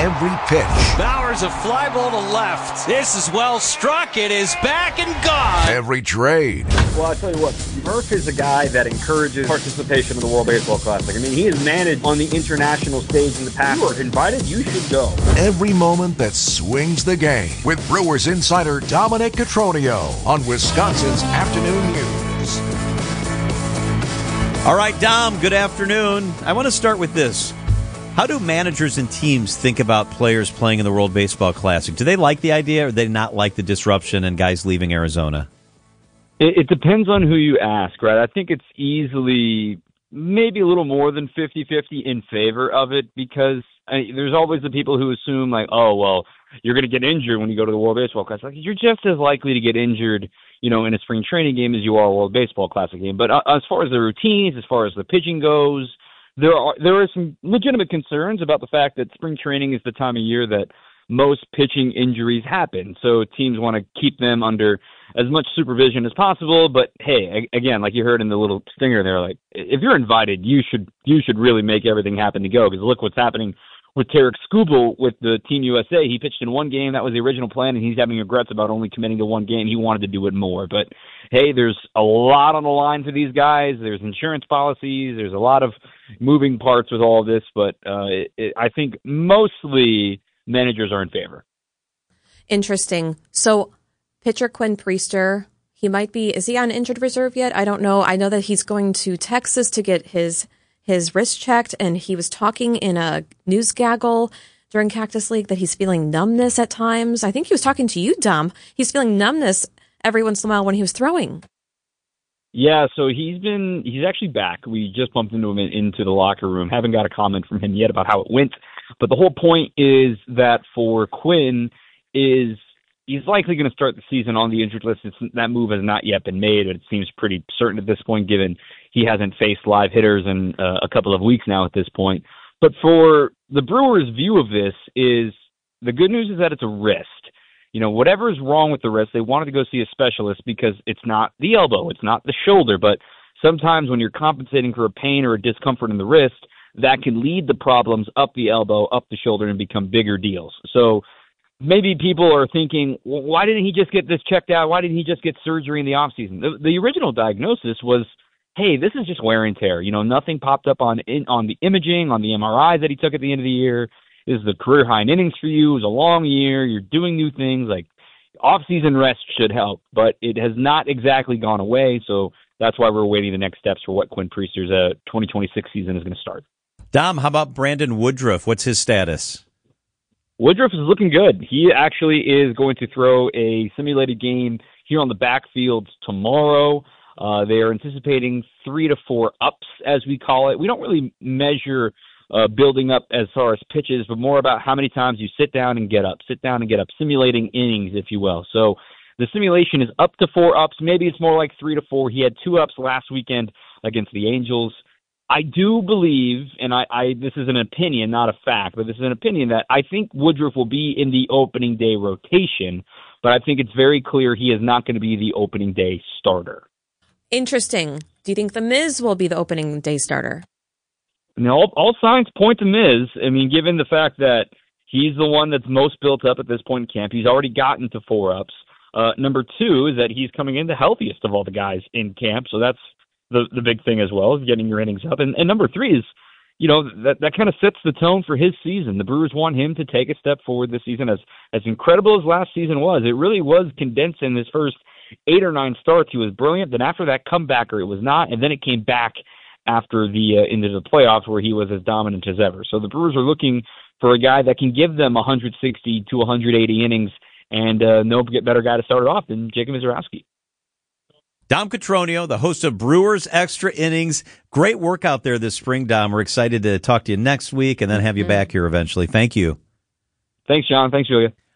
every pitch. Bowers a fly ball to left. This is well struck. It is back and gone. Every trade. Well, I'll tell you what, Murph is a guy that encourages participation in the World Baseball Classic. I mean, he has managed on the international stage in the past. You are invited, you should go. Every moment that swings the game with Brewers insider Dominic Cotroneo on Wisconsin's Afternoon News. All right, Dom, good afternoon. I want to start with this. How do managers and teams think about players playing in the World Baseball Classic? Do they like the idea, or do they not like the disruption and guys leaving Arizona? It depends on who you ask, right? I think it's easily maybe a little more than 50-50 in favor of it, because there's always the people who assume, like, oh, well, you're going to get injured when you go to the World Baseball Classic. Like, you're just as likely to get injured, in a spring training game as you are a World Baseball Classic game. But as far as the routines, as far as the pitching goes, there are some legitimate concerns about the fact that spring training is the time of year that most pitching injuries happen. So teams want to keep them under as much supervision as possible. But hey, again, like you heard in the little stinger there, like, if you're invited, you should really make everything happen to go, because look what's happening with Tarek Skubal with the Team USA. He pitched in one game. That was the original plan, and he's having regrets about only committing to one game. He wanted to do it more. But hey, there's a lot on the line for these guys. There's insurance policies. There's a lot of moving parts with all of this. But I think mostly managers are in favor. Interesting. So pitcher Quinn Priester, is he on injured reserve yet? I don't know. I know that he's going to Texas to get his wrist checked, and he was talking in a news gaggle during Cactus League that he's feeling numbness at times. I think he was talking to you, Dom. He's feeling numbness every once in a while when he was throwing. Yeah, so he's actually back. We just bumped into him into the locker room. Haven't got a comment from him yet about how it went. But the whole point is that for Quinn is he's likely going to start the season on the injured list. That move has not yet been made, but it seems pretty certain at this point, given he hasn't faced live hitters in a couple of weeks now at this point. But for the Brewers' view of this is the good news is that it's a wrist. Whatever is wrong with the wrist, they wanted to go see a specialist because it's not the elbow, it's not the shoulder. But sometimes when you're compensating for a pain or a discomfort in the wrist, that can lead to problems up the elbow, up the shoulder, and become bigger deals. So maybe people are thinking, well, why didn't he just get this checked out? Why didn't he just get surgery in the offseason? The original diagnosis was, hey, this is just wear and tear. Nothing popped up on the imaging, on the MRI that he took at the end of the year. This is the career high in innings for you. It was a long year. You're doing new things. Like, off-season rest should help, but it has not exactly gone away. So that's why we're waiting the next steps for what Quinn Priester's 2026 season is going to start. Dom, how about Brandon Woodruff? What's his status? Woodruff is looking good. He actually is going to throw a simulated game here on the backfield tomorrow. They are anticipating 3 to 4 ups, as we call it. We don't really measure building up as far as pitches, but more about how many times you sit down and get up, simulating innings, if you will. So the simulation is up to 4 ups. Maybe it's more like 3 to 4. He had 2 ups last weekend against the Angels. I do believe, and I this is an opinion, not a fact, but this is an opinion, that I think Woodruff will be in the opening day rotation, but I think it's very clear he is not going to be the opening day starter. Interesting. Do you think The Miz will be the opening day starter? All signs point to Miz. I mean, given the fact that he's the one that's most built up at this point in camp. He's already gotten to 4 ups. Number 2 is that he's coming in the healthiest of all the guys in camp, so that's the big thing as well, is getting your innings up. And number 3 is, that kind of sets the tone for his season. The Brewers want him to take a step forward this season. As incredible as last season was, it really was condensed in his first 8 or 9 starts. He was brilliant. Then after that comebacker, it was not. And then it came back after into the playoffs, where he was as dominant as ever. So the Brewers are looking for a guy that can give them 160 to 180 innings, and no better guy to start it off than Jacob Misiorowski. Dom Cotroneo, the host of Brewers Extra Innings. Great work out there this spring, Dom. We're excited to talk to you next week and then have you back here eventually. Thank you. Thanks, John. Thanks, Julia.